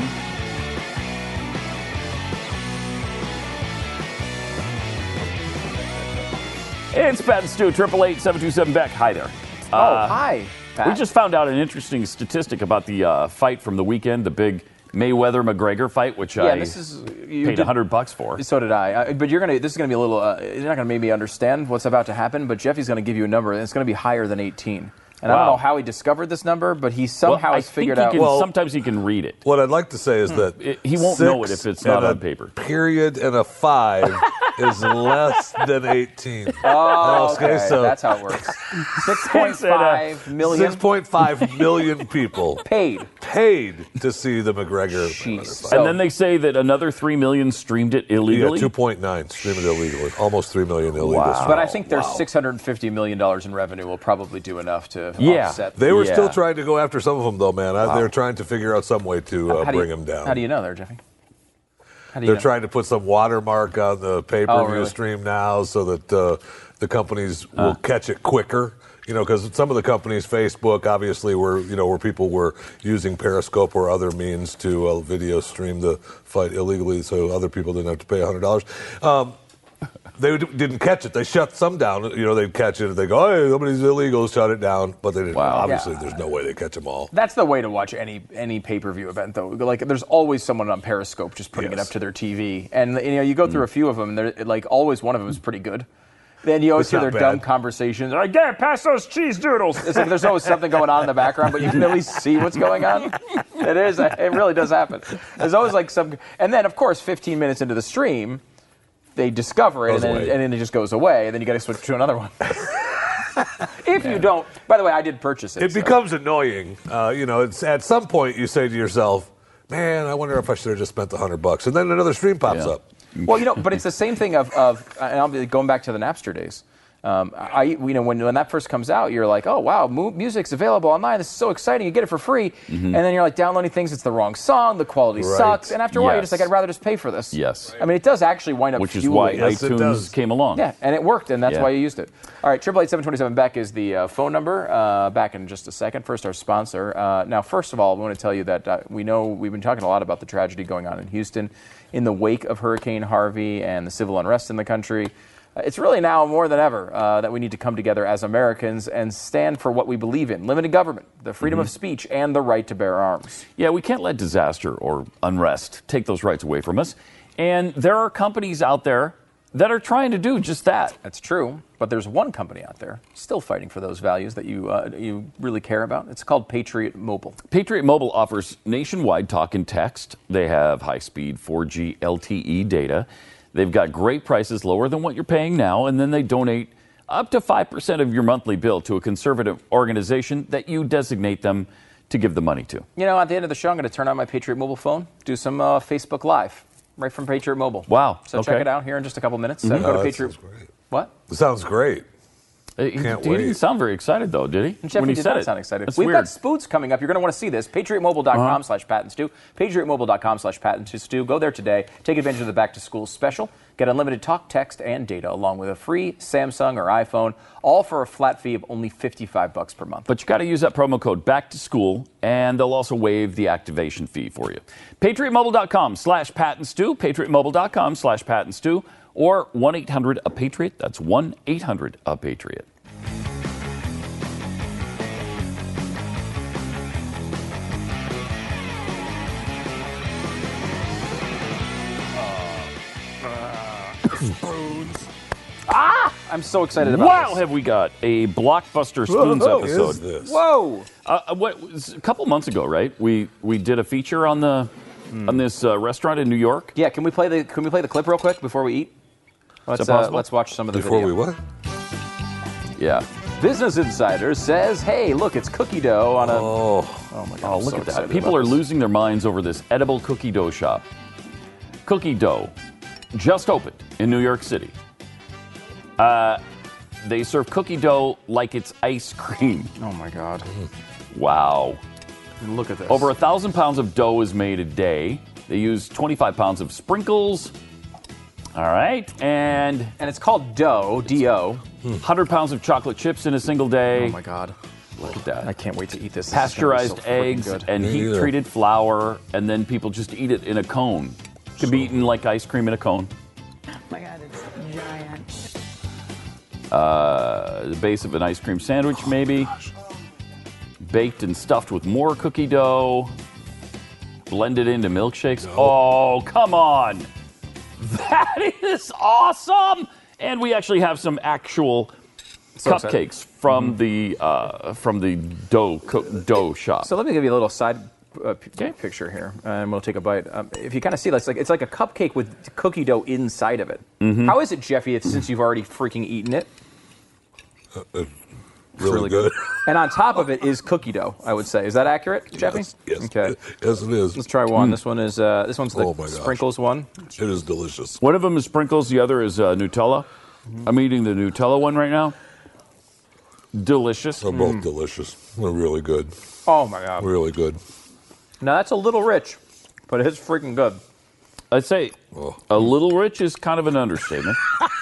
It's Pat and Stu, triple eight seven two seven Beck. Hi there. Oh, hi, Pat. We just found out an interesting statistic about the uh, fight from the weekend, the big Mayweather-McGregor fight, which Yeah, I this is you paid did- a hundred bucks for. So did I. Uh, but you're gonna. This is gonna be a little. Uh, you're not gonna make me understand what's about to happen. But Jeffy's gonna give you a number, and it's gonna be higher than eighteen. And I don't Wow. know how he discovered this number, but he somehow Well, I has think figured he out. can- Well- sometimes he can read it. What I'd like to say is that It- he won't know it six if it's not and on a paper. Period and a five is less than eighteen. Oh, okay. so That's how it works. Six point five million Six point five million people paid paid to see the McGregor. Jeez. And then they say that another three million streamed it illegally. Yeah, two point nine streamed it illegally. Almost three million illegal. Wow. streams. But I think their six hundred fifty million dollars in revenue will probably do enough to Yeah. offset. They were Yeah. still trying to go after some of them, though, man. I, Wow. they're trying to figure out some way to uh, How do bring you- them down. How do you know there, Jeffy? How do you They're know? trying to put some watermark on the pay-per-view Oh, really? stream now, so that uh, the companies will catch it quicker. You know, because some of the companies, Facebook, obviously, were you know where people were using Periscope or other means to uh, video stream the fight illegally, so other people didn't have to pay a hundred dollars. Um, They d- didn't catch it. They shut some down. You know, they'd catch it. They go, "Hey, somebody's illegal." Shut it down. But they didn't. Wow. Obviously, Yeah. there's no way they catch them all. That's the way to watch any any pay per view event, though. Like, there's always someone on Periscope just putting it Yes. up to their T V, and you know, you go through a few of them, and they're like always one of them is pretty good. Then you always It's hear not their dumb bad. conversations. They're like, "Yeah, pass those cheese doodles." It's like there's always something going on in the background, but you can at least see what's going on. It is. It really does happen. There's always like some, and then of course, fifteen minutes into the stream, they discover it, and Goes then, away. and then it just goes away, and then you got to switch to another one. If you don't, by the way, I did purchase it. It so- becomes annoying. Uh, you know, it's at some point you say to yourself, "Man, I wonder if I should have just spent the hundred bucks," and then another stream pops Yeah. up. Well, you know, but it's the same thing of, of and I'll be going back to the Napster days. Um, I, you know, when, when that first comes out, you're like, oh, wow, mu- music's available online. This is so exciting. You get it for free. And then you're like downloading things. It's the wrong song. The quality Right. sucks. And after a while, you're just Yes. like, I'd rather just pay for this. Yes. I mean, it does actually wind up Which is why fueling. Yes, it iTunes does. came along. Yeah, and it worked, and that's Yeah. why you used it. All right, triple eight seven two seven Beck is the uh, phone number. Uh, back in just a second. First, our sponsor. Uh, now, first of all, we want to tell you that uh, we know we've been talking a lot about the tragedy going on in Houston in the wake of Hurricane Harvey and the civil unrest in the country. Uh, It's really now more than ever uh, that we need to come together as Americans and stand for what we believe in: limited government, the freedom of speech, and the right to bear arms. Yeah, we can't let disaster or unrest take those rights away from us. And there are companies out there that are trying to do just that. That's true, but there's one company out there still fighting for those values that you uh, you really care about. It's called Patriot Mobile. Patriot Mobile offers nationwide talk and text. They have high-speed four G L T E data. They've got great prices, lower than what you're paying now, and then they donate up to five percent of your monthly bill to a conservative organization that you designate them to give the money to. You know, at the end of the show, I'm going to turn on my Patriot Mobile phone, do some uh, Facebook Live, right from Patriot Mobile. Wow. So Okay. check it out here in just a couple minutes. Uh, Oh, go to that Patriot. sounds great. What? It sounds great. Uh, He, Can't he wait. didn't sound very excited, though, did he? Jeffy when he did said not it. sound excited. That's We've weird. got Spoots coming up. You're going to want to see this. PatriotMobile.com slash Pat and Stu. PatriotMobile.com slash Pat and Stu. Go there today. Take advantage of the back to school special. Get unlimited talk, text, and data along with a free Samsung or iPhone, all for a flat fee of only fifty-five bucks per month. But you got to use that promo code back to school, and they'll also waive the activation fee for you. PatriotMobile.com slash Pat and Stu. PatriotMobile.com slash Pat and Stu. Or one eight hundred A Patriot. That's one eight hundred A Patriot. I'm so excited about wow, this. have we got a blockbuster spoons Whoa. episode? What is this? Whoa! Uh, what a couple months ago, right? We we did a feature on the Hmm. on this uh, restaurant in New York. Yeah, can we play the can we play the clip real quick before we eat? Let's that uh, possible? let's watch some of the Before video. we what? Yeah. Business Insider says, "Hey, look, it's cookie dough on a." Oh, oh my God! Oh, I'm look so at that! excited People about are this. losing their minds over this edible cookie dough shop. Cookie dough, just opened in New York City. Uh, they serve cookie dough like it's ice cream. Oh my God! Wow! Look at this. Over a thousand pounds of dough is made a day. They use twenty-five pounds of sprinkles. All right, and and it's called dough, D O. one hundred pounds of chocolate chips in a single day. Oh my God! Look at that. I can't wait to eat this. This is Pasteurized gonna be so freaking eggs good. and Me either. heat-treated flour, and then people just eat it in a cone. To be eaten like ice cream in a cone. Oh my God, it's giant. Uh, the base of an ice cream sandwich, maybe. Baked and stuffed with more cookie dough. Blended into milkshakes. Oh, come on. That is awesome. And we actually have some actual So excited. cupcakes from the uh, from the dough co- dough shop. So let me give you a little side uh, p- picture here, and we'll take a bite. Um, if you kind of see, it's like it's like a cupcake with cookie dough inside of it. Mhm. How is it, Jeffy? If, since you've already freaking eaten it, Uh, uh, It's really, good. and on top of it is cookie dough. I would say, is that accurate, Jeffy? Yes, yes. Okay. Yes, it is. Let's try one. Mm. This one is uh, this one's the Oh, my gosh. sprinkles one. It is delicious. One of them is sprinkles, the other is uh, Nutella. I'm eating the Nutella one right now. Delicious. They're both delicious. They're really good. Oh my God! Really good. Now that's a little rich, but it's freaking good. I'd say a little rich is kind of an understatement.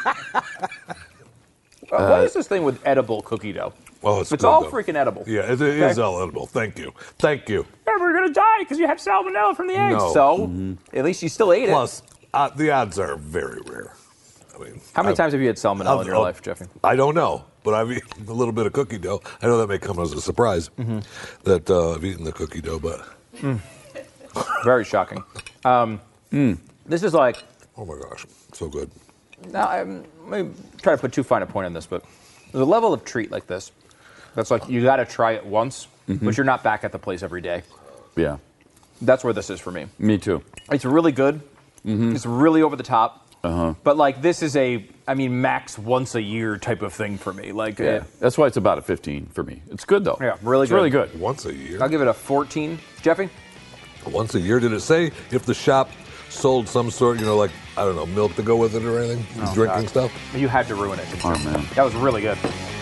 Uh, what is this thing with edible cookie dough? Well, it's, It's good, all though. freaking edible. Yeah, it, it Okay? is all edible. Thank you. Thank you. Yeah, we're gonna die because you had salmonella from the eggs. No. So at least you still ate Plus, uh, the odds are very rare. I mean, it. How many I've- times have you had salmonella I've- in your I've- life, Jeffy? I don't know, but I've eaten a little bit of cookie dough. I know that may come as a surprise Mm-hmm. that uh, I've eaten the cookie dough, but Very shocking. Um, This is like. oh my gosh, so good. Now, I'm, let me try to put too fine a point on this, but there's a level of treat like this that's like you got to try it once, Mm-hmm. but you're not back at the place every day. Yeah, That's where this is for me. me too. It's really good. Mm-hmm. It's really over the top. Uh-huh. But like this is a, I mean, max once a year type of thing for me. Like, Yeah, uh, that's why it's about a fifteen for me. It's good though. yeah, really it's good. really good. Once a year. I'll give it a fourteen. Jeffy? Once a year. Did it say if the shop sold some sort, you know, like I don't know, milk to go with it or anything? Oh, Drinking God. stuff? You had to ruin it. Oh man. That was really good.